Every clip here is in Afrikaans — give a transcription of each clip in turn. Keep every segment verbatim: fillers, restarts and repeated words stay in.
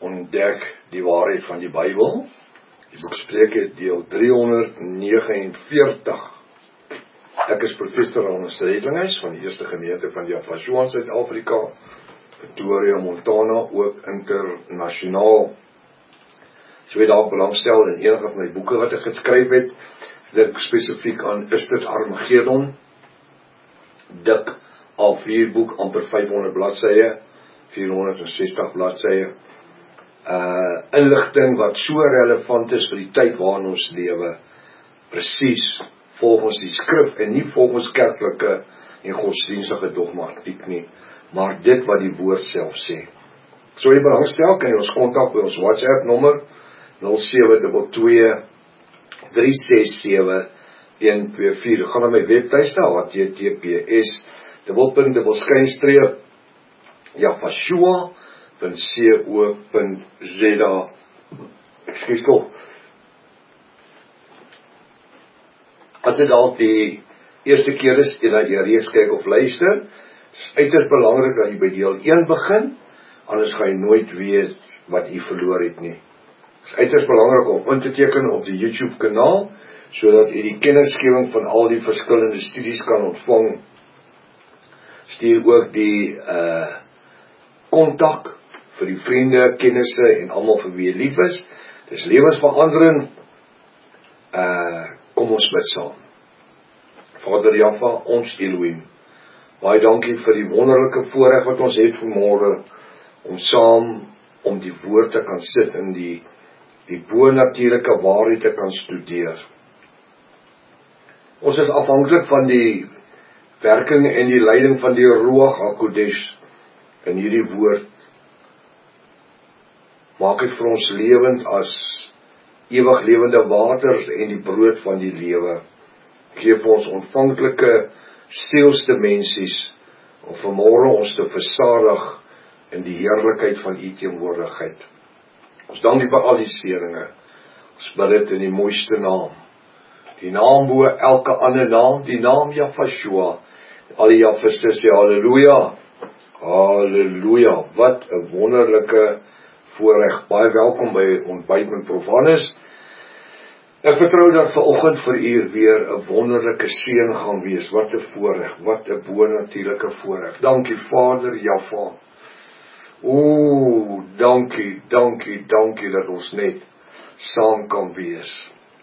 ontdek die waarheid van die Bybel. Die boek Spreuke deel driehonderdnegenenveertig. Ek is professor Ronald Redlinghuis van die Eerste Gemeente van Javashua in Suid-Afrika, Pretoria, Montana, ook internasionaal. So jy daar belangstel in enige van my boeke wat ek geskryf het, dink spesifiek aan Is dit Armageddon, dik A vier boek, amper vyfhonderd bladsye, vierhonderdsestig bladsye, uh, inligting wat so relevant is vir die tyd waarin ons lewe, presies volgens die skrif en nie volgens kerklike en godsdienstige dogmatiek nie, maar dit wat die woord self sê. So jy belangstel, kan jy ons kontak by ons WhatsApp nommer nul sewe twee twee drie ses sewe een twee vier. Gaan na my webtuiste H T T P S dubbelpunt dubbel skynstreep javashua punt co punt za. Ek skryf tog. As dit dalk die eerste keer is en dat jy reeks kyk of luister, is uiters belangrik dat jy by deel een begin, anders gaan jy nooit weet wat jy verloor het nie. Het is uiters belangrik om in te teken op die YouTube kanaal, sodat jy die kennisgewing van al die verskillende studies kan ontvang. Stuur ook die uh, kontak vir die vriende, kennisse en almal vir wie jy lief is. Dis lewensverandering. Uh, kom ons bid saam. Vader Jaffa, ons Elohim, baie dankie vir die wonderlike voorreg wat ons het vanmôre, om saam om die woord te kan sit in die, die bo-natuurlike waarheid te kan studeer. Ons is afhanklik van die werking en die leiding van die Ruach HaKodesh in hierdie woord. Maak het vir ons lewend as ewig lewende waters en die brood van die lewe. Geef ons ontvanklike sielsdimensies om vanmôre ons te versadig in die heerlikheid van u teenwoordigheid. Ons dank u vir al die seëninge. Ons bid dit in die mooiste naam. Die naam bo elke ander naam, die naam Javashua. Al die Jafiste sê halleluja. Halleluja. Wat 'n wonderlike voorreg. Baie welkom by Ontbyt met Prof Hannes. Ek vertrou dat vanoggend vir u weer 'n wonderlike seën gaan wees. Wat 'n voorreg, wat 'n bo-natuurlike voorreg. Dankie Vader Jaffa. Ooh, dankie, dankie, dankie dat ons net saam kan wees.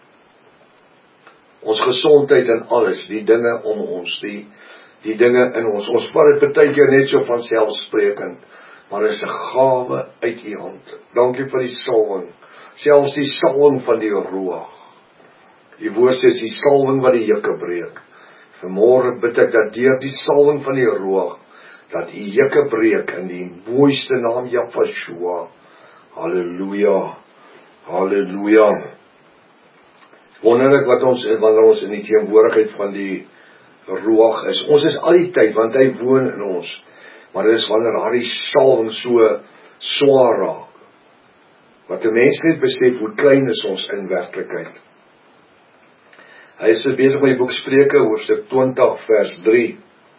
Ons gesondheid en alles, die dinge om ons, die, die dinge in ons. Ons vat dit baie keer net so van selfsprekend, maar dit is 'n gawe uit u hand. Dankie vir die salwing, selfs die salwing van die Ruach. Die woord sê die salwing wat die jukke breek. Vanmôre bid ek dat deur die salwing van die Ruach, dat u jukke breek in die mooiste naam Javashua. Halleluja, halleluja. Wonderlik wat ons, wanneer ons in die teenwoordigheid van die Ruach is. Ons is al die tyd, want hy woon in ons. Maar dit is wanneer daar die salwing so swaar raak, wat 'n mens net besef hoe klein is ons in werklikheid. Hy is so besig met die boek Spreuke, hoofstuk twintig, vers drie.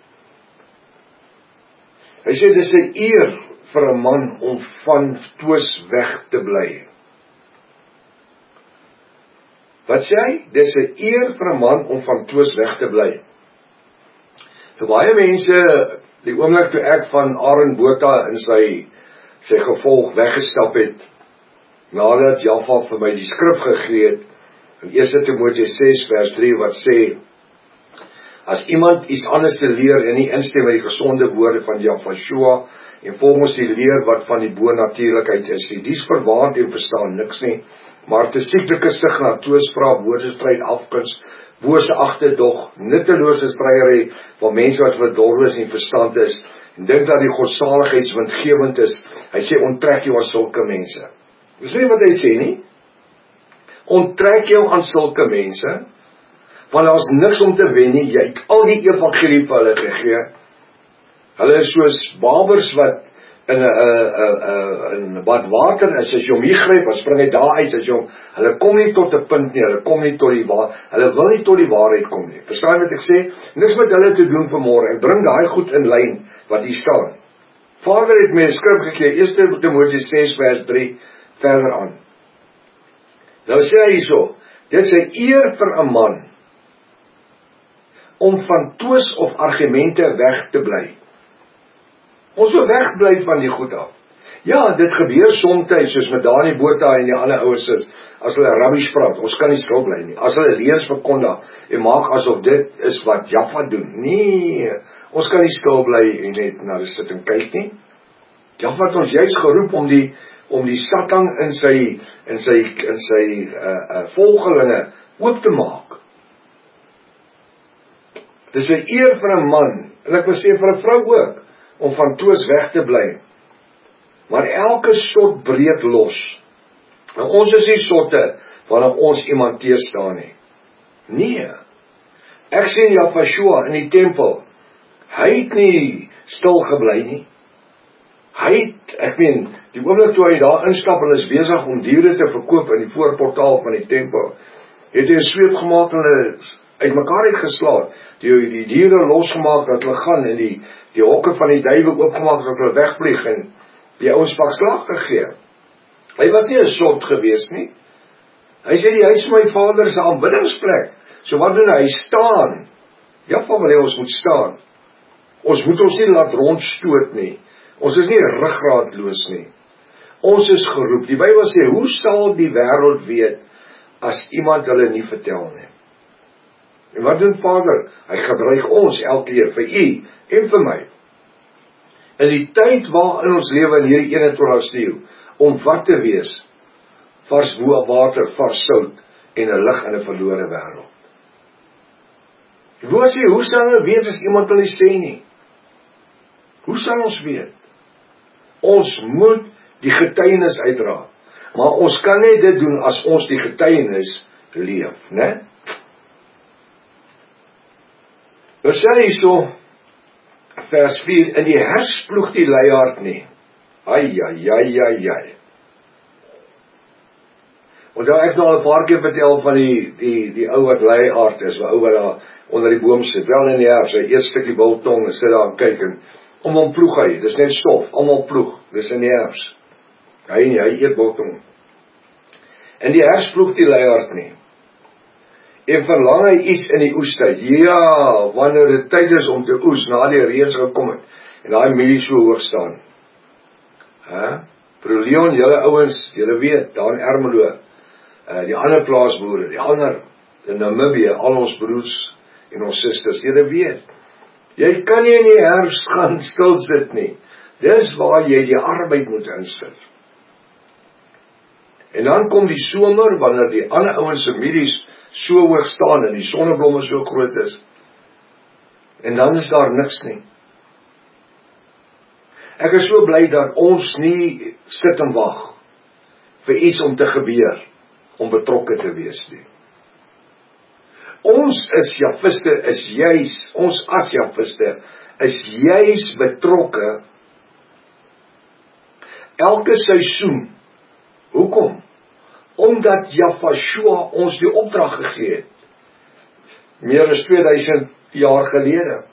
Hy sê, dit is 'n eer vir 'n man om van twis weg te bly. Wat sê hy? Dit is 'n eer vir 'n man om van twis weg te bly. Vir baie mense, die oomblik toe ek van Aaron Botha in sy, sy gevolg weggestap het, nadat Jaffa vir my die skrif gegee het, in Eerste Timoteus ses vers drie, wat sê, as iemand iets anders te leer en nie instem met die gesonde woorde van Javashua, en volgens die leer wat van die bo-natuurlikheid is, die dies verwaand en verstaan niks nie, maar te sieklike sig na twispraat, woordestryd, afkuns, bose agterdog, nuttelose stryery van mense wat verdorwe is en verstand is, en dink dat die godsaligheidswindgewend is. Hy sê, onttrek jou aan sulke mense. Dis nie wat hy sê nie. Onttrek jou aan sulke mense, want daar is niks om te wen nie. Jy het al die evangelie vir hulle gegee. Hulle is soos babers wat in 'n bad water is. As jy hom hier gryp, dan spring hy daar uit. As jy hom, hulle kom nie tot 'n punt nie. Hulle kom nie tot die waar. Hulle wil nie tot die waarheid kom nie. Verstaan wat ek sê? Niks met hulle te doen vanmôre. Ek bring daai goed in lyn wat hier staan. Vader het my 'n skrif gegee, Eerste Timoteus ses vers drie verder aan. Nou sê hy hierso, dit is 'n eer vir 'n man om van twis of argumente weg te bly. Ons wil wegbly van die goed af. Ja, dit gebeur soms, soos met Dani Botha en die ander ouers is, as hulle rubbish praat, ons kan nie stil bly nie. As hulle leers verkondig en maak asof dit is wat Jaffa doen. Nee, ons kan nie stil bly en net na die sit en kyk nie. Jaffa het ons juist geroep om die om die Satan in sy in sy in sy uh, uh, volgelinge oop te maak. Dis 'n eer vir 'n man, en ek wil sê vir 'n vrou ook, om van twis weg te bly. Maar elke sot breek los. En ons is nie sotte wanneer ons iemand teëstaan nie. Nee. Ek sien Jafashua in die tempel. Hy het nie stil gebly nie. Hy het, ek meen, die oomblik toe hy daar instap en is besig om diere te verkoop in die voorportaal van die tempel, het hy 'n sweep gemaak en hulle uit mekaar uitgeslaan, die, die diere losgemaak dat hulle gaan en die, die hokke van die duiwe oopgemaak dat hulle wegvlieg en die ouens pak slag gegee. Hy was nie 'n sot gewees nie. Hy sê die huis van my vader is 'n aanbiddingsplek. So wat doen hy? Hy staan. Ja, van wanneer ons moet staan. Ons moet ons nie laat rondstoot nie. Ons is nie ruggraatloos nie. Ons is geroep. Die Bybel sê, hoe sal die wêreld weet as iemand hulle nie vertel nie? En wat doen Vader? Hy gebruik ons elke keer vir u en vir my. In die tyd waarin ons lewe in hierdie eenentwintigste eeu, om wat te wees? Vars water, vars sout en 'n lig in 'n verlore wêreld. Hoe sê, hoe sal ons weet as iemand hulle sê nie? Hoe sal ons weet? Ons moet die getuienis uitdra. Maar ons kan net dit doen as ons die getuienis leef, né? Nou sê hy so, vers vier, in die hers ploeg die leiaard nie. Ai, ai, ai, ai, ai. Onthou ek nou al 'n paar keer vertel van die, die, die ou wat leiaard is, 'n ou wat daar onder die boom sit, wel in die herfs, hy eet stukkie biltong en sit daar en kyk en om hom ploeg hy, dis net stof, almal ploeg, dis in die herfs. Hy nie, hy eet biltong. In die hers ploeg die leiaard nie. En verlang hy iets in die oestyd. Ja, wanneer dit tyd is om te oes, na die reën gekom het, en daai mielie so hoog staan. Hè? Broer Leon, julle ouens, julle weet, daar in Ermelo, uh, die ander plaasboere, die ander, in Namibië, al ons broers en ons susters, julle weet, jy kan nie in die herfs gaan stil sit nie. Dis waar jy die arbeid moet insit. En dan kom die somer, wanneer die ander ouens se mielies so hoog staan en die sonneblomme so groot is. En dan is daar niks nie. Ek is so bly dat ons nie sit en wag vir iets om te gebeur, om betrokke te wees nie. Ons is Jafiste, is juis, ons as Jafiste, is juis betrokke elke seisoen. Hoekom? Omdat Jafashua ons die opdrag gegee het. Meer as tweeduisend jaar gelede.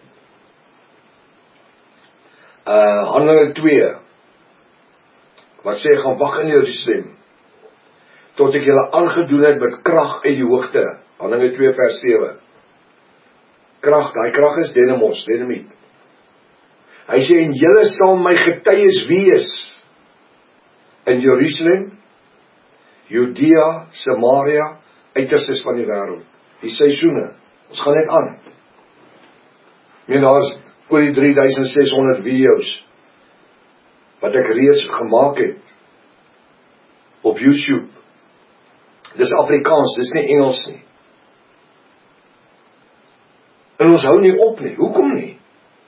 Uh, Handelinge twee. Wat sê, gaan wag in Jerusalem, tot ek julle aangedoen het met krag uit die hoogte. Handelinge twee vers sewe. Krag, daai krag is dynamos, dynamiet. Hy sê, en julle sal my getuies wees in Jerusalem, Judea, Samaria, uiterstes van die wêreld. Die seisoene, ons gaan net aan. Meen, daar is oor die drie duisend ses honderd video's wat ek reeds gemaak het op YouTube. Dis Afrikaans, dis nie Engels nie. En ons hou nie op nie. Hoekom nie?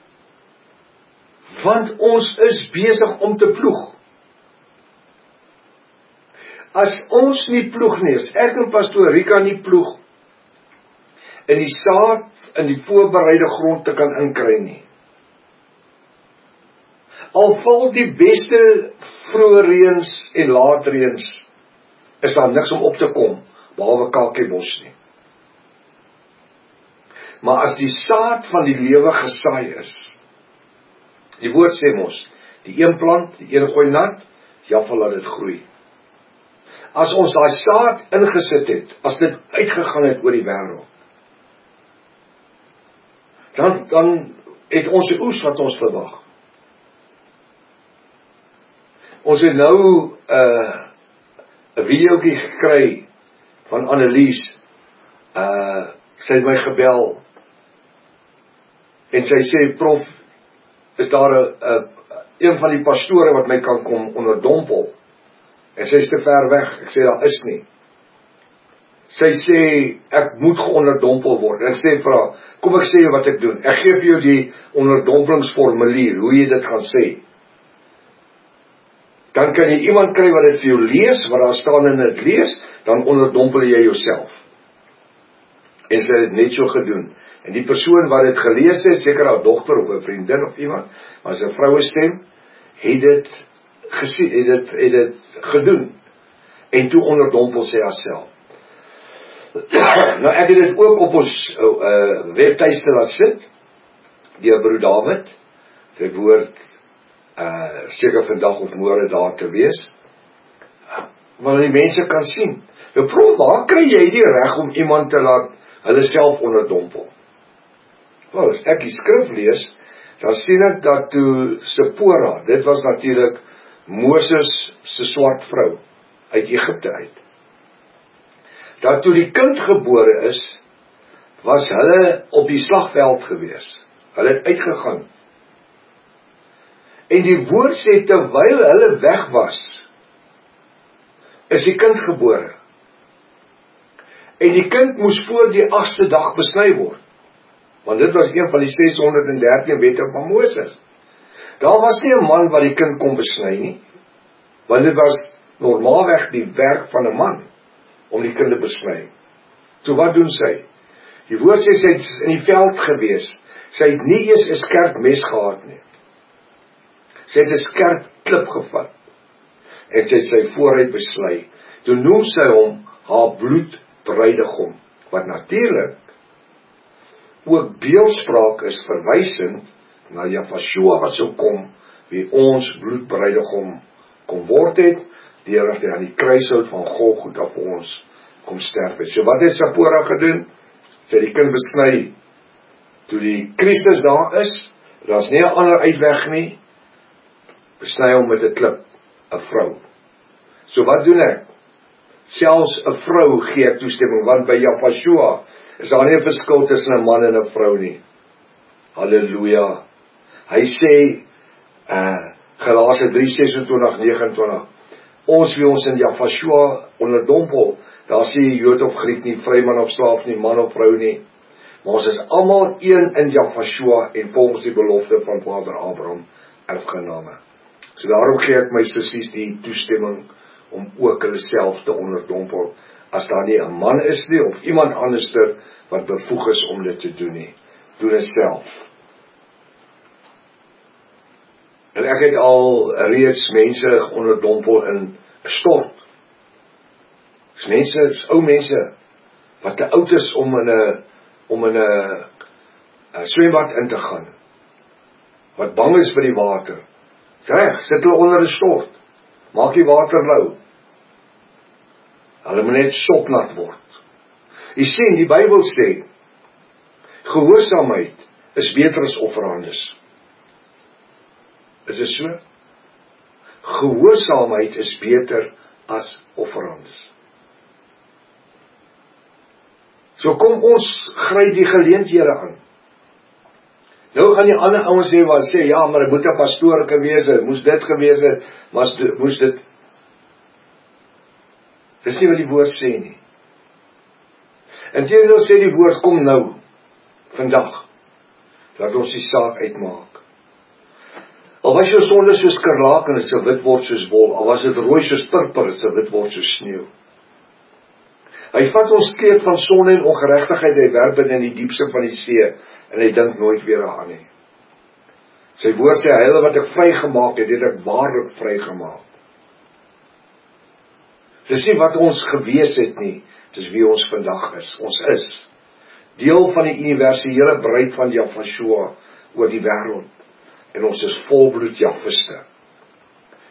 Want ons is besig om te ploeg. As ons nie ploeg nie, as ek en pastoor Rika nie ploeg, in die saad, in die voorbereide grond te kan inkry nie. Al val die beste vroeë reëns en laat reëns, is daar niks om op te kom, behalwe kalkiebos nie. Maar as die saad van die lewe gesaai is, die woord sê mos, Die een plant, die een gooi nat, Jaffa laat dit groei. As ons daai saad ingesit het, as dit uitgegaan het oor die wêreld, dan, dan het ons 'n oes wat ons verwag. Ons het nou 'n uh, 'n videoetjie gekry van Annelies. Uh, sy het my gebel en sy sê, prof, is daar 'n 'n een van die pastore wat my kan kom onderdompel? En sy is te ver weg. Ek sê, daar is nie. Sy sê, ek moet geonderdompel word. Ek sê, vra, kom ek sê jou wat ek doen. Ek gee vir jou die onderdompelingsformulier, hoe jy dit gaan sê. Dan kan jy iemand kry wat dit vir jou lees, wat daar staan in dit lees, dan onderdompel jy jouself. En sy het net so gedoen. En die persoon wat dit gelees het, seker haar dogter of 'n vriendin of iemand, maar sy vroue stem, het dit gesien, het dit, het dit gedoen. En toe onderdompel sy haarself. Nou ek het dit ook op ons uh, webtuiste laat sit, deur broer David, dit woord uh, seker vandag of môre daar te wees, waar die mense kan sien. Nou proef, waar kry jy die reg om iemand te laat hulle self onderdompel? Wel, as ek die skrif lees, dan sien ek dat toe Sipora, dit was natuurlik Moses se swart vrou uit Egipte uit, dat toe die kind gebore is, was hulle op die slagveld gewees. Hulle het uitgegaan. En die woord sê, terwyl hulle weg was, is die kind gebore. En die kind moes voor die agste dag besny word. Want dit was een van die ses honderd en dertien wette van Moses. Daar was nie 'n man wat die kind kon besny nie, want dit was normaalweg die werk van 'n man, om die kind te besny. So wat doen sy? Die woord sê, sy het in die veld gewees, sy het nie eers 'n skerp mes gehad nie. Sy het 'n skerp klip gevat, en sy het sy vooruit besly. Toe noem sy hom haar bloedbruidegom, wat natuurlik ook beeldspraak is verwysend na Jafashua wat sou kom, wie ons bloedbruidegom kom word het, deur dat hy aan die kruishout van Golgotha vir ons kom sterf het. So wat het Sipora gedoen? Sy het die kind besny. Toe die Christus daar is, daar's nie 'n ander uitweg nie, besny hom met 'n klip, 'n vrou. So wat doen ek? Selfs 'n vrou gee ek toestemming, want by Jafashua is daar nie 'n verskil tussen 'n man en 'n vrou nie. Halleluja. Hy sê, uh, Galasië drie sesentwintig negenentwintig, ons wie ons in Jafashua onderdompel, daar sê jy Jood of Griek nie, vryman of slaaf nie, man of vrou nie, maar ons is almal een in Jafashua en volgens die belofte van Vader Abraham erfgename. So daarom gee ek my sissies die toestemming om ook hulle self te onderdompel, as daar nie 'n man is nie, of iemand anderster wat bevoeg is om dit te doen nie. Doen dit self. En ek het al reeds mense onderdompel in 'n stort. Dis mense, dis ou mense, wat te oud is om in 'n om in 'n 'n swembad in te gaan, wat bang is vir die water. Reg, sit hulle onder 'n stort, maak die water lou. Hulle moet net sopnat word. Jy sien, die Bybel sê, gehoorsaamheid is beter as offerhandes. Is dit so? Gehoorsaamheid is beter as offerhandes. So kom ons gryp die geleenthede aan. Nou gaan die ander ouens sê, wat sê, ja, maar dit moet 'n pastoor gewees het, moes dit gewees het, moes dit. Dis nie wat die woord sê nie. Inteendeel sê die woord, kom nou, vandag, laat ons die saak uitmaak. Al was jou sonde soos skarlaken, en dit sal wit word soos wol, al was dit rooi soos purper, dit sal wit word soos sneeu. Hy vat ons kleed van sonde en ongeregtigheid, hy werp dit in die diepste van die see, en hy dink nooit weer aan nie. Sy woord sê, hulle wat ek vrygemaak het, het ek waarlik vrygemaak. Dis nie wat ons gewees het nie, dis wie ons vandag is. Ons is deel van die universele bruid van Jafashua oor die wêreld, en ons is volbloed Jafiste.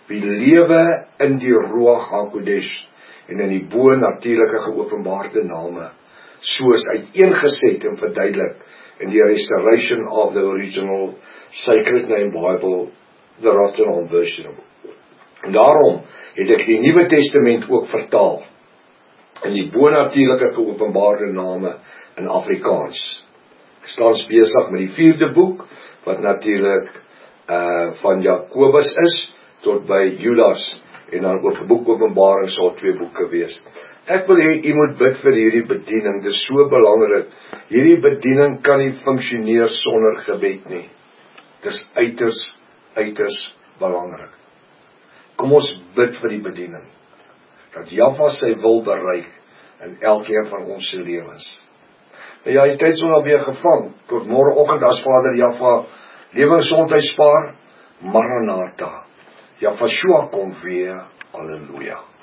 wie lewe in die Ruach HaKodesh en in die bo-natuurlike geopenbaarde name, soos uiteengeset en verduidelik in die Restoration of the Original Sacred Name Bible, the Rotterdam Version. En daarom het ek die Nuwe Testament ook vertaal in die bo-natuurlike geopenbaarde name in Afrikaans. Ek staan besig met die vierde boek, wat natuurlik uh, van Jakobus is, tot by Judas, en dan ook boek Openbaring sal twee boeke wees. Ek wil hê, jy moet bid vir hierdie bediening, dit is so belangrik. Hierdie bediening kan nie funksioneer sonder gebed nie. Dit is uiters, uiters belangrik. Kom ons bid vir die bediening, dat Jahwe sy wil bereik in elkeen van ons se lewens. En ja, die tyd sal alweer gevang, tot môreoggend as Vader Jahwe lewensgesondheid spaar, Maranatha, Jahwe Shua kom weer, halleluja.